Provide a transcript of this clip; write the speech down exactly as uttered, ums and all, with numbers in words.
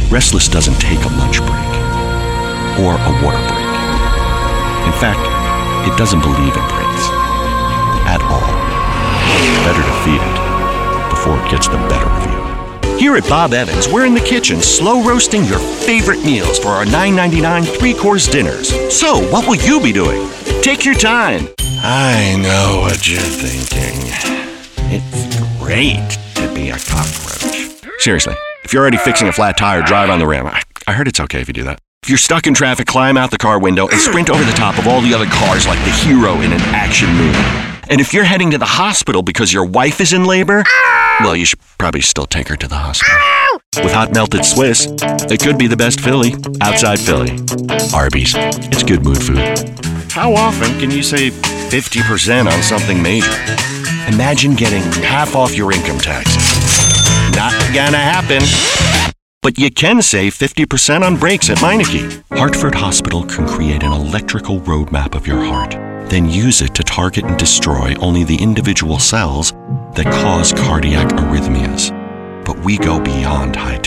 Restless doesn't take a lunch break or a water break. In fact, it doesn't believe in breaks at all. Better to feed it before it gets the better of you. Here at Bob Evans, we're in the kitchen slow roasting your favorite meals for our nine ninety-nine three-course dinners. So, what will you be doing? Take your time. I know what you're thinking. It's great to be a cockroach. Seriously, if you're already fixing a flat tire, drive on the rim. I, I heard it's okay if you do that. If you're stuck in traffic, climb out the car window and sprint over the top of all the other cars like the hero in an action movie. And if you're heading to the hospital because your wife is in labor, well, you should probably still take her to the hospital. With hot melted Swiss, it could be the best Philly outside Philly. Arby's. It's good mood food. How often can you save fifty percent on something major? Imagine getting half off your income taxes. Not gonna happen. But you can save fifty percent on brakes at Meineke. Hartford Hospital can create an electrical roadmap of your heart, then use it to target and destroy only the individual cells that cause cardiac arrhythmias. But we go beyond high